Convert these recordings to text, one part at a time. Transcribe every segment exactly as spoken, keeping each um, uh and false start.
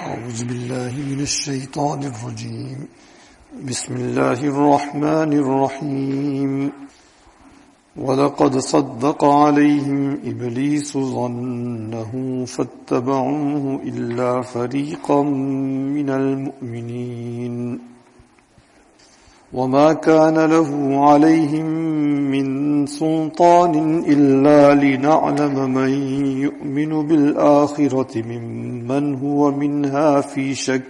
أعوذ بالله من الشيطان الرجيم بسم الله الرحمن الرحيم ولقد صدق عليهم إبليس ظنه فاتبعوه إلا فريقا من المؤمنين وما كان له عليهم من سلطان إلا لنعلم من يؤمن بالآخرة ممن هو منها في شك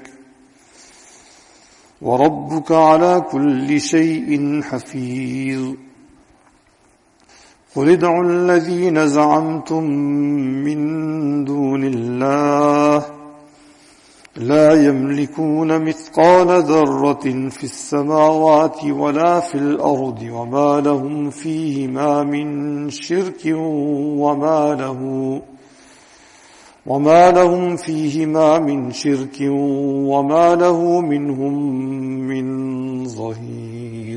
وربك على كل شيء حفيظ قل ادعوا الذين زعمتم من دون الله لا يملكون مثقال ذرة في السماوات ولا في الأرض وما لهم فيهما من شرك وما له وما لهم فيهما من شرك وما له منهم من ظهير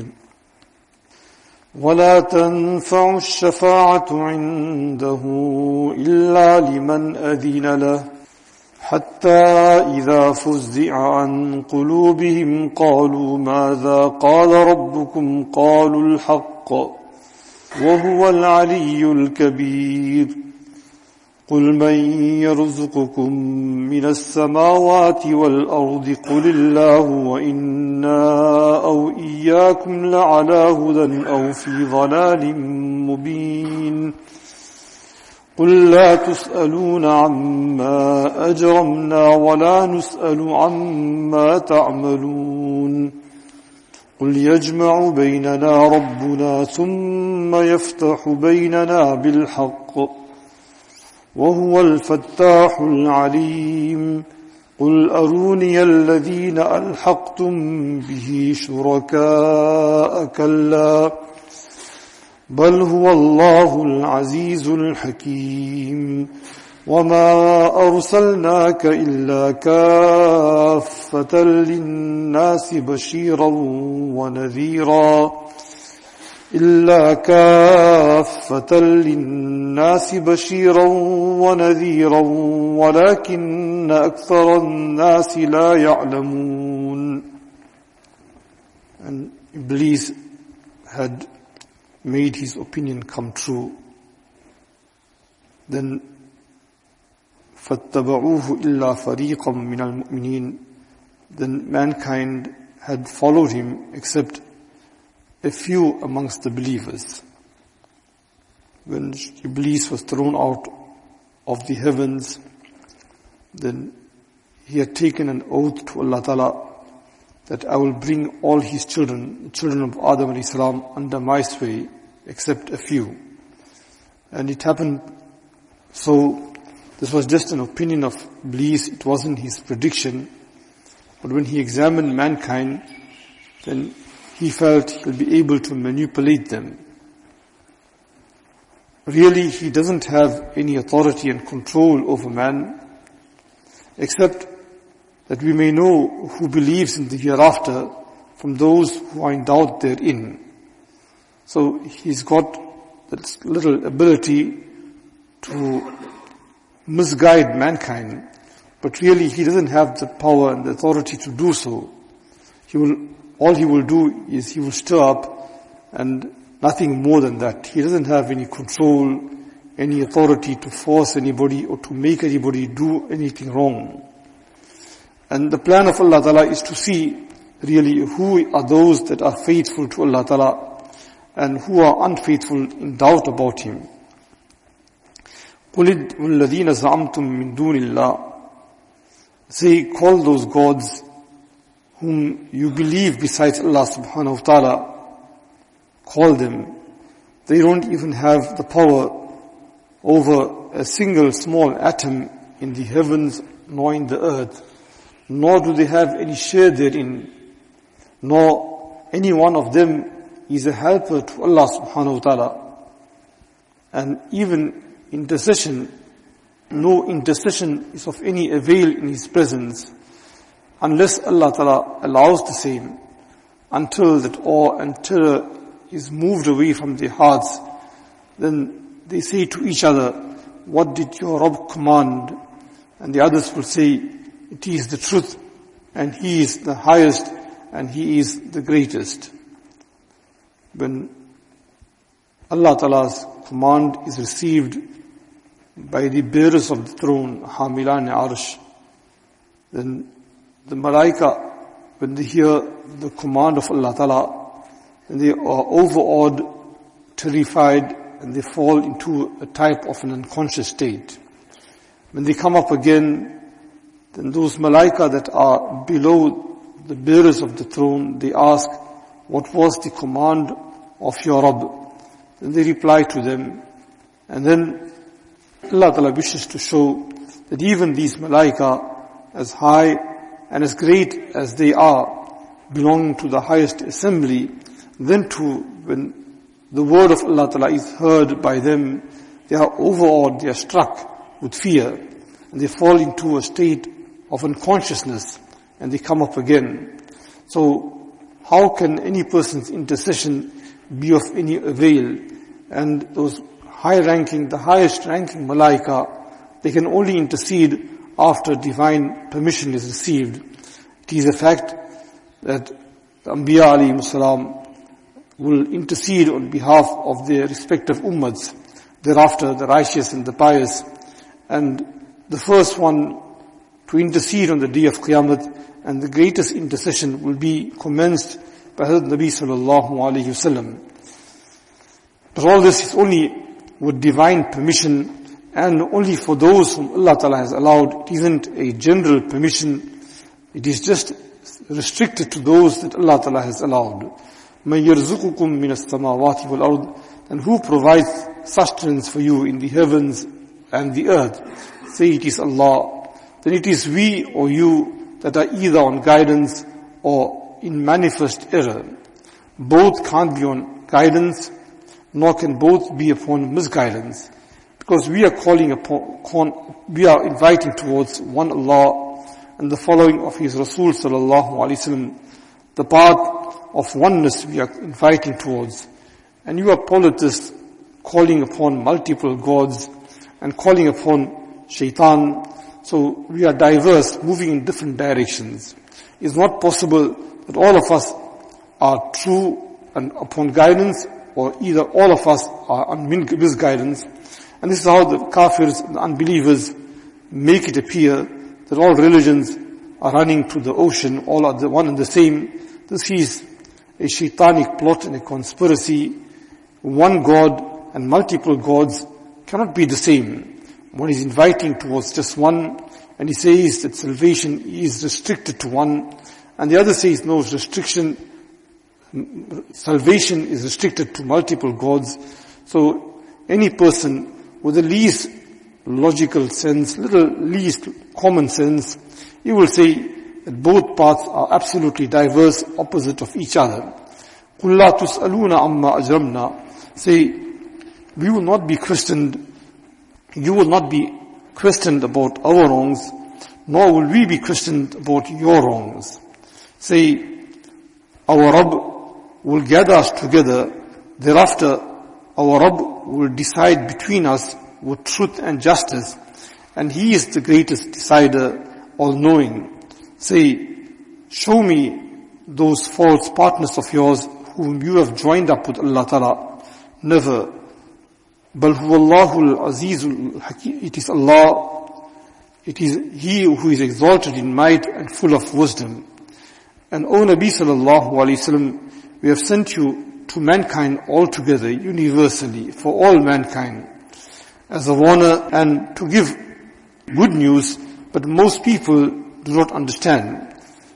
ولا تنفع الشفاعة عنده إلا لمن أذن له حتى إذا فزع عن قلوبهم قالوا ماذا قال ربكم قالوا الحق وهو العلي الكبير قل من يرزقكم من السماوات والأرض قل الله وإنا أو إياكم لعلى هدى أو في ضلال مبين قل لا تسألون عما أجرمنا ولا نسأل عما تعملون قل يجمع بيننا ربنا ثم يفتح بيننا بالحق وهو الفتاح العليم قل أروني الذين ألحقتم به شركاء كلا بل هو الله العزيز الحكيم وما أرسلناك إلا كافة للناس بشيرا ونذيرا إلا كافة للناس بشيرا ونذيرا ولكن أكثر الناس لا يعلمون. And Iblis had made his opinion come true. Then فَاتَّبَعُوهُ إِلَّا فَرِيقًا مِنَ الْمُؤْمِنِينَ Then mankind had followed him except a few amongst the believers. When Iblis was thrown out of the heavens, then he had taken an oath to Allah Ta'ala that I will bring all his children, the children of Adam alayhi salam, under my sway, except a few. And it happened, so this was just an opinion of Iblis, it wasn't his prediction. But when he examined mankind, then he felt he'll be able to manipulate them. Really, he doesn't have any authority and control over man, except that we may know who believes in the hereafter from those who are in doubt therein. So he's got that little ability to misguide mankind, but really he doesn't have the power and the authority to do so. He will, all he will do is he will stir up and nothing more than that. He doesn't have any control, any authority to force anybody or to make anybody do anything wrong. And the plan of Allah Ta'ala is to see really who are those that are faithful to Allah Ta'ala and who are unfaithful in doubt about Him. قُلِ ادْعُوا الَّذِينَ زَعَمْتُم مِّن دُونِ اللَّهِ Say, call those gods whom you believe besides Allah subhanahu wa ta'ala. Call them. They don't even have the power over a single small atom in the heavens nor in the earth. Nor do they have any share therein, nor any one of them is a helper to Allah subhanahu wa ta'ala. And even intercession, no intercession is of any avail in His presence, unless Allah ta'ala allows the same, until that awe and terror is moved away from their hearts. Then they say to each other, what did your Rabb command? And the others will say, it is the truth, and He is the highest, and He is the greatest. When Allah Ta'ala's command is received by the bearers of the throne, Hamilan Arsh, then the Malaika, when they hear the command of Allah Ta'ala, then they are overawed, terrified, and they fall into a type of an unconscious state. When they come up again, then those Malaika that are below the bearers of the throne, they ask, what was the command of your Rabb? Then they reply to them, and then Allah Ta'ala wishes to show that even these Malaika, as high and as great as they are, belonging to the highest assembly, then too, when the word of Allah Ta'ala is heard by them, they are overawed, they are struck with fear, and they fall into a state of unconsciousness, and they come up again. So, how can any person's intercession be of any avail? And those high-ranking, the highest-ranking Malaika, they can only intercede after divine permission is received. It is a fact that the Anbiya alayhi salam will intercede on behalf of their respective ummats, thereafter the righteous and the pious. And the first one to intercede on the day of Qiyamah, and the greatest intercession will be commenced by Hazrat Nabi sallallahu alayhi wasallam. But all this is only with divine permission, and only for those whom Allah Ta'ala has allowed. It isn't a general permission. It is just restricted to those that Allah Ta'ala has allowed. مَنْ يَرْزُقُكُمْ مِنَ السَّمَاوَاتِ وَالْأَرْضِ, and who provides sustenance for you in the heavens and the earth? Say it is Allah. Then it is we or you that are either on guidance or in manifest error. Both can't be on guidance, nor can both be upon misguidance. Because we are calling upon, we are inviting towards one Allah and the following of His Rasul sallallahu alaihi wasallam. The path of oneness we are inviting towards. And you are polytheists calling upon multiple gods and calling upon shaitan. So we are diverse, moving in different directions. It's not possible that all of us are true and upon guidance, or either all of us are on misguidance. And this is how the kafirs, the unbelievers, make it appear that all religions are running to the ocean, all are the one and the same. This is a shaitanic plot and a conspiracy. One God and multiple gods cannot be the same. One is inviting towards just one, and he says that salvation is restricted to one, and the other says no, restriction, salvation is restricted to multiple gods. So any person with the least logical sense, little least common sense, he will say that both paths are absolutely diverse, opposite of each other. قُلْ لَا تُسْأَلُونَ عَمَّا أَجْرَمْنَا. Say, we will not be questioned, you will not be questioned about our wrongs, nor will we be questioned about your wrongs. Say, our Rabb will gather us together, thereafter our Rabb will decide between us with truth and justice, and He is the greatest decider, all-knowing. Say, show me those false partners of yours whom you have joined up with Allah Ta'ala. Never. Bal huwallahu al-azizul hakim. It is Allah, it is He who is exalted in might and full of wisdom. And O Nabi sallallahu alayhi wasallam, we have sent you to mankind altogether, universally, for all mankind, as a warner and to give good news, but most people do not understand.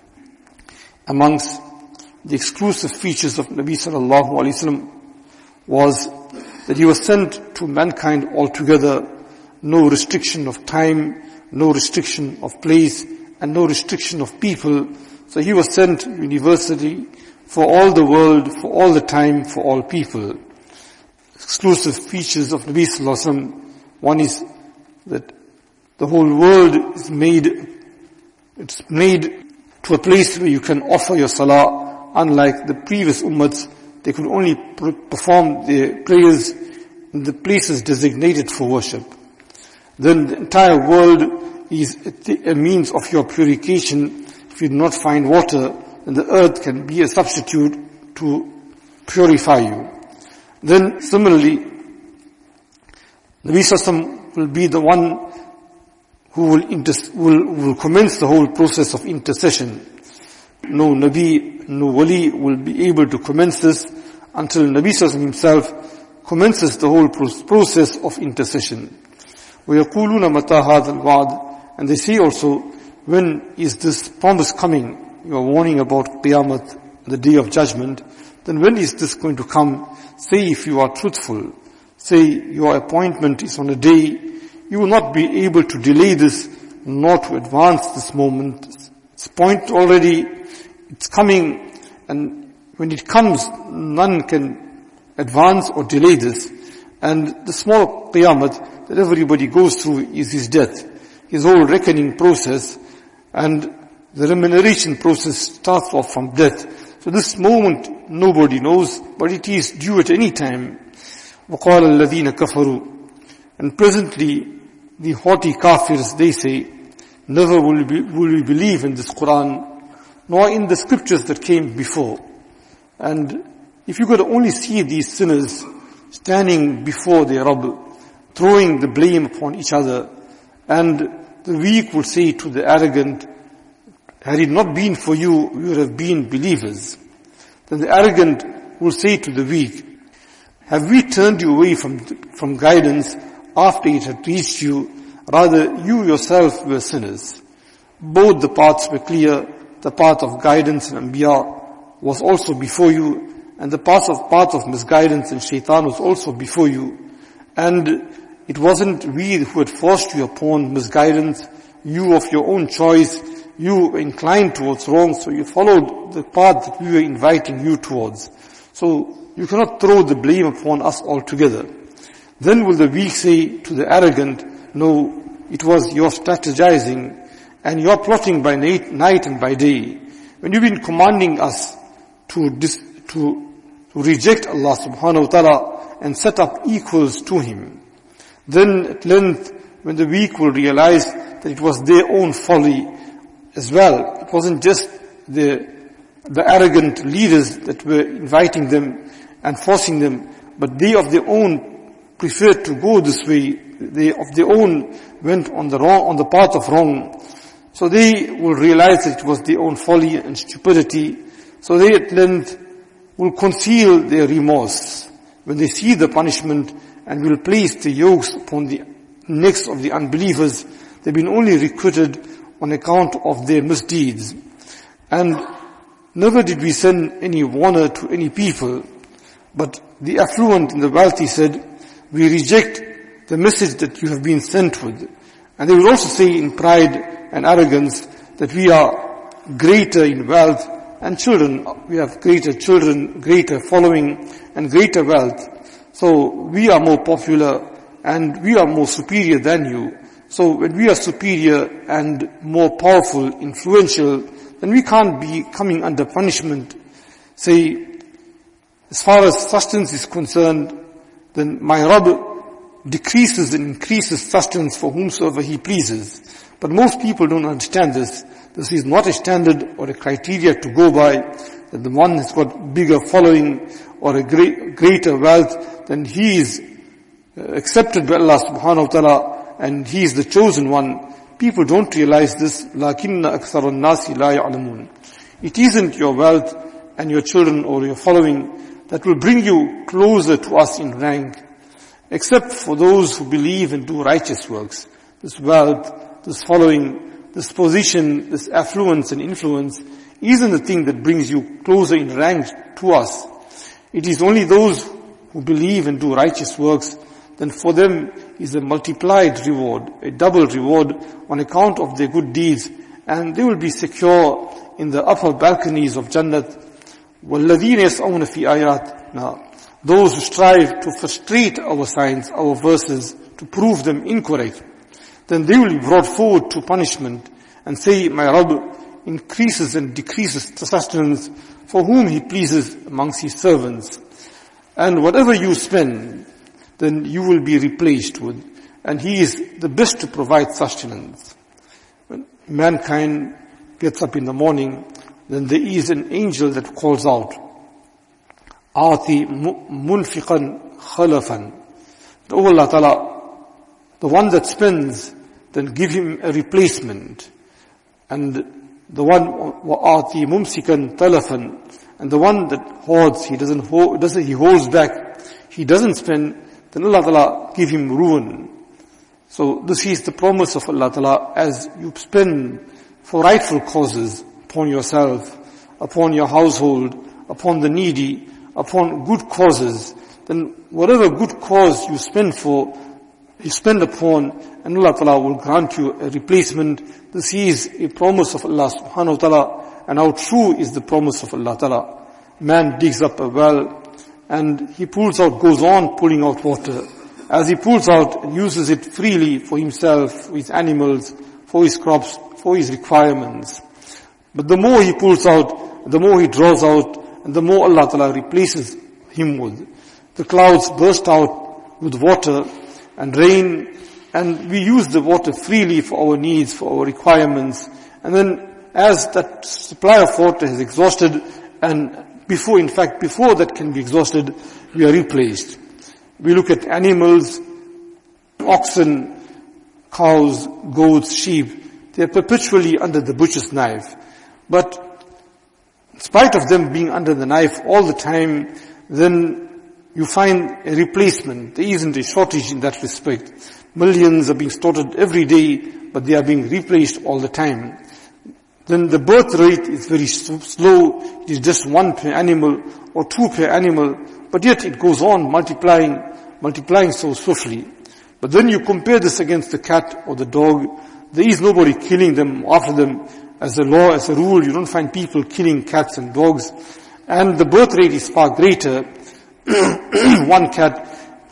Amongst the exclusive features of Nabi sallallahu alayhi wasallam was that he was sent to mankind altogether, no restriction of time, no restriction of place, and no restriction of people. So he was sent universally for all the world, for all the time, for all people. Exclusive features of Nabi sallallahu alayhi wasallam, one is that the whole world is made, it's made to a place where you can offer your salah, unlike the previous ummats. They could only perform their prayers in the places designated for worship. Then the entire world is a means of your purification. If you do not find water, then the earth can be a substitute to purify you. Then similarly, Nabi Sallallahu Alaihi Wasallam will be the one who will, inter- will, will commence the whole process of intercession. No Nabi, no Wali will be able to commence this until Nabi Sallallahu Alaihi Wasallam himself commences the whole process of intercession. وَيَقُولُونَ مَتَى هَذَا الْوَعْدِ, and they say also, when is this promise coming? You are warning about Qiyamah, the day of judgment. Then when is this going to come? Say if you are truthful. Say your appointment is on a day. You will not be able to delay this, nor to advance this moment. It's point already, it's coming, and when it comes, none can advance or delay this. And the small Qiyamah that everybody goes through is his death, his whole reckoning process, and the remuneration process starts off from death. So this moment nobody knows, but it is due at any time. وَقَالَ الَّذِينَ كَفَرُوا, and presently the haughty kafirs, they say, never will we, will we believe in this Quran, nor in the scriptures that came before. And if you could only see these sinners standing before their Rabb, throwing the blame upon each other, and the weak will say to the arrogant, had it not been for you, we would have been believers. Then the arrogant will say to the weak, have we turned you away from, from guidance after it had reached you? Rather, you yourself were sinners. Both the paths were clear. The path of guidance and Anbiya was also before you, and the path of, path of misguidance and Shaitan was also before you. And it wasn't we who had forced you upon misguidance. You of your own choice, you were inclined towards wrong, so you followed the path that we were inviting you towards. So you cannot throw the blame upon us altogether. Then will the weak say to the arrogant, no, it was your strategizing and your plotting by night, night and by day. When you've been commanding us to, dis, to, to reject Allah subhanahu wa ta'ala and set up equals to Him. Then at length, when the weak will realize that it was their own folly as well, it wasn't just the, the arrogant leaders that were inviting them and forcing them, but they of their own preferred to go this way. They of their own went on the wrong, on the path of wrong. So they will realize that it was their own folly and stupidity. So they at length will conceal their remorse when they see the punishment, and will place the yokes upon the necks of the unbelievers. They've been only requited on account of their misdeeds. And never did we send any warner to any people, but the affluent and the wealthy said, we reject the message that you have been sent with. And they will also say in pride and arrogance that we are greater in wealth and children. We have greater children, greater following, and greater wealth. So we are more popular and we are more superior than you. So when we are superior and more powerful, influential, then we can't be coming under punishment. Say, as far as sustenance is concerned, then my Rabb decreases and increases sustenance for whomsoever He pleases. But most people don't understand this. This is not a standard or a criteria to go by, that the one has got bigger following or a great, greater wealth, then he is accepted by Allah subhanahu wa ta'ala and he is the chosen one. People don't realize this. لَكِنَّ أَكْثَرَ النَّاسِ لَا يَعْلَمُونَ. It isn't your wealth and your children or your following that will bring you closer to us in rank, except for those who believe and do righteous works. This wealth, this following, this position, this affluence and influence isn't the thing that brings you closer in rank to us. It is only those who believe and do righteous works, then for them is a multiplied reward, a double reward on account of their good deeds, and they will be secure in the upper balconies of Jannat. وَالَّذِينَ يَسْعَوْنَ فِي آيَاتِنَا, those who strive to frustrate our signs, our verses, to prove them incorrect, then they will be brought forward to punishment and say, my Rabb increases and decreases the sustenance for whom He pleases amongst His servants. And whatever you spend, then you will be replaced with. And He is the best to provide sustenance. mankind gets up in the morning, then there is an angel that calls out, Ati munfiqan khalafan. Oh Allah Ta'ala, the one that spends, then give him a replacement. And the one, wa'ati mumsikan talafan. And the one that hoards, he doesn't hold, doesn't, he holds back, he doesn't spend, then Allah Ta'ala give him ruin. So this is the promise of Allah Ta'ala, as you spend for rightful causes upon yourself, upon your household, upon the needy, upon good causes, then whatever good cause you spend for, you spend upon, and Allah Ta'ala will grant you a replacement. This is a promise of Allah subhanahu wa ta'ala, and how true is the promise of Allah Ta'ala. Man digs up a well, and he pulls out, goes on pulling out water. As he pulls out and uses it freely for himself, for his animals, for his crops, for his requirements. But the more he pulls out, the more he draws out, and the more Allah Ta'ala replaces him with. The clouds burst out with water and rain, and we use the water freely for our needs, for our requirements. And then as that supply of water is exhausted, and before, in fact, before that can be exhausted, we are replaced. We look at animals, oxen, cows, goats, sheep. They are perpetually under the butcher's knife. But in spite of them being under the knife all the time, then you find a replacement. There isn't a shortage in that respect. Millions are being slaughtered every day, but they are being replaced all the time. Then the birth rate is very slow. It is just one per animal or two per animal, but yet it goes on multiplying, multiplying so swiftly. But then you compare this against the cat or the dog. There is nobody killing them after them. As a law, as a rule, you don't find people killing cats and dogs. And the birth rate is far greater. One cat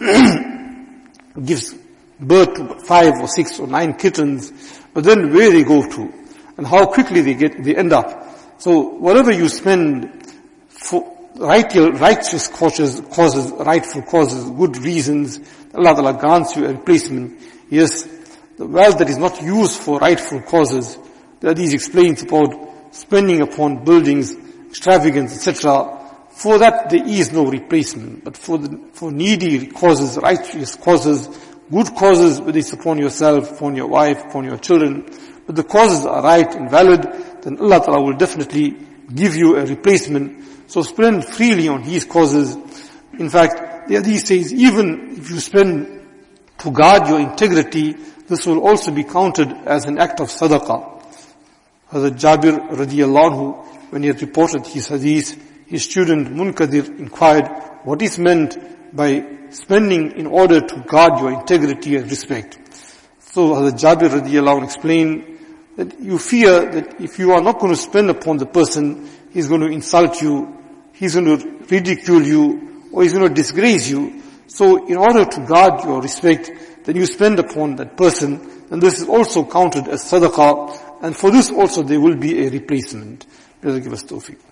gives birth to five or six or nine kittens, but then where they go to and how quickly they get, they end up. So whatever you spend for righteous causes, causes, rightful causes, good reasons, Allah Ta'ala grants you a replacement. Yes, the wealth that is not used for rightful causes, that is explains about spending upon buildings, extravagance, et cetera. For that there is no replacement, but for the, for needy causes, righteous causes, good causes, whether it's upon yourself, upon your wife, upon your children, but the causes are right and valid, then Allah Ta'ala will definitely give you a replacement. So spend freely on His causes. In fact, the Hadith says, even if you spend to guard your integrity, this will also be counted as an act of sadaqah. Hazrat Jabir radiallahu anhu, when he had reported his hadith, his student Munkadir inquired, what is meant by spending in order to guard your integrity and respect? So Hazrat Jabir radiallahu anhu explained that you fear that if you are not going to spend upon the person, he's going to insult you, he's going to ridicule you, or he's going to disgrace you. So in order to guard your respect, then you spend upon that person, and this is also counted as sadaqah, and for this also there will be a replacement. May Allah give us tawfiq.